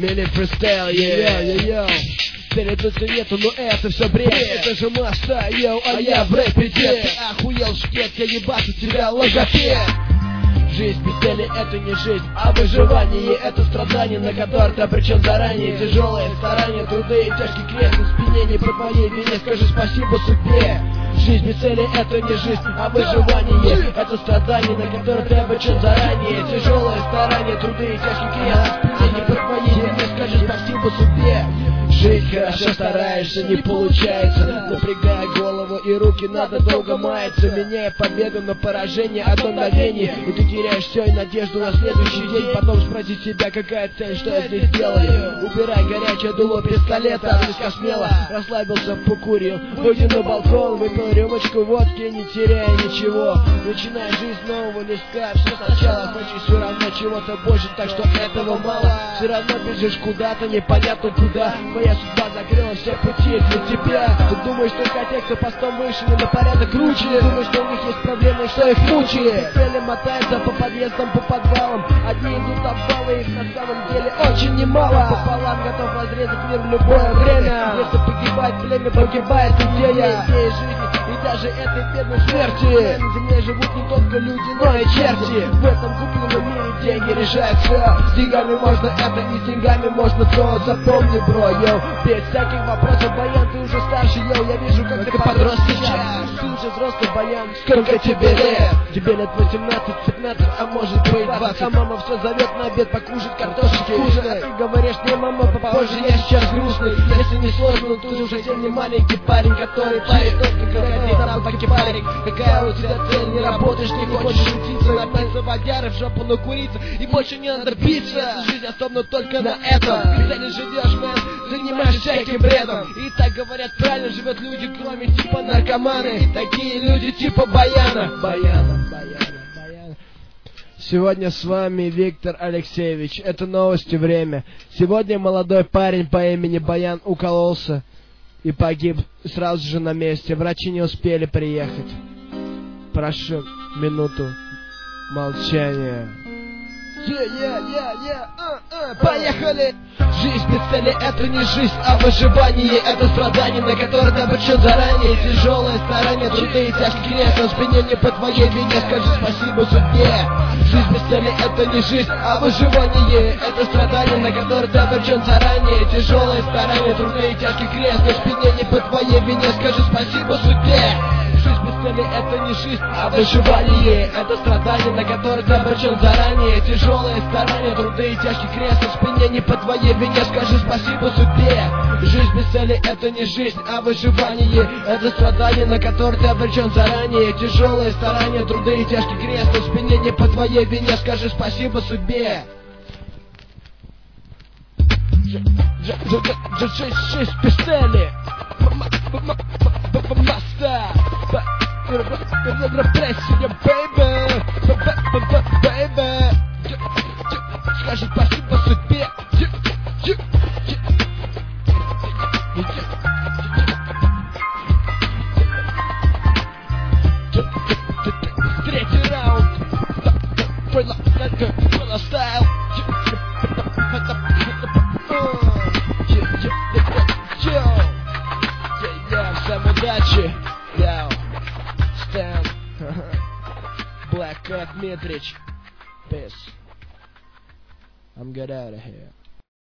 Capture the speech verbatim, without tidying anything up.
Мили фристайл, йо-йо-йо. Цели тут нету, но это все бред. Это же масса, йоу, а я в рэпе дед. Ты охуел, шкет, я ебашу тебя, логопед. Жизнь без цели — это не жизнь, а выживание — это страдание, на которое ты обречен заранее. Тяжелые старания, труды и тяжкий крест на спине. Не по твоей вине скажи спасибо судьбе. Жизнь без цели — это не жизнь, а выживание — это страдание, на которое ты обречен заранее. Тяжелые старания, труды и тяжкий крест на спине. Не по твоей вине скажи спасибо судьбе. Жить хорошо стараешься, не получается. Напрягая голову и руки, надо долго маяться. Меняя победу на поражение, одно мгновение, и ты теряешь все и надежду на следующий день. Потом спроси себя, какая цель, что я здесь делаю. Убирай горячее дуло пистолета, слишком смело расслабился, покурил. Выйди на балкон, выпил рюмочку водки, не теряя ничего. Начинай жизнь с нового листка, все сначала. Хочешь все равно чего-то больше, так что этого мало. Все равно бежишь куда-то, непонятно куда. Твоя судьба закрыла все пути для тебя. Ты думаешь, только те, кто постом выше, не на порядок круче. Думаешь, что у них есть проблемы, что их мучает. Цели мотаются по подъездам, по подвалам. Одни идут обвалы, их на самом деле очень немало. Пополам готов разрезать мир в любое время. Если погибает племя, погибает идея. Идея жизни и даже этой бедной смерти. На земле живут не только люди, но и черти. В этом купленном мире деньги решают все. С деньгами можно это и с деньгами можно то. Запомни, бро, йоу, без всяких вопросов, Баян, ты уже старше, йоу. Я вижу, как ты подрос сейчас. Ты уже взрослый, Баян, сколько тебе лет? Тебе лет восемнадцать, пятнадцать, а может быть двадцать. А мама все зовет на обед покушать картошечки. А ты говоришь, не, мама, попозже, я сейчас грустный. Если не сложно, ты уже совсем не маленький парень, который парит только когда ты там покипарик. Какая у тебя цель? Не работаешь, не хочешь учиться, напиться водяры в жопу накуриться, и больше не надо биться. Жизнь особенно только на этом. Ты не живешь, мэн, занимаешься всяким бредом. И так говорят, правильно живут люди, кроме типа наркоманы. И такие люди типа Баяна. Баяна, Баяна, Баяна. Сегодня с вами Виктор Алексеевич. Это новости, время. Сегодня молодой парень по имени Баян укололся и погиб сразу же на месте. Врачи не успели приехать. Прошу минуту молчания. Yeah, yeah, yeah, yeah, uh, uh, поехали! Жизнь без цели — это не жизнь, а выживание. Это страдание, на которое ты обречен заранее. Тяжелое старание, труды и тяжкий крест на спине. Не по твоей вине скажи спасибо судьбе. Жизнь без цели — это не жизнь, а выживание. Это страдание, на которое ты обречен заранее. Тяжелое старание, труды и тяжкий крест на спине. Не по твоей вине скажи спасибо судьбе. Жизнь без цели — это не жизнь, а выживание. Это страдание, на которое ты обречен заранее. Тяжелое старание, труды и тяжкий крест на спине. Не по твоей вине скажи спасибо судьбе. Жизнь без цели — это не жизнь, а выживание. Это страдание, на которое ты обречен заранее. Тяжелое старание, труды и тяжкий крест на спине. Не по твоей вине скажи спасибо судьбе. Жизнь без цели. Репрессия, baby, baby. Скажи спасибо судьбе. Третий раунд. Было стайл. Всем удачи. Stan. Black Cat Mitrich. Peace. I'm good out of here.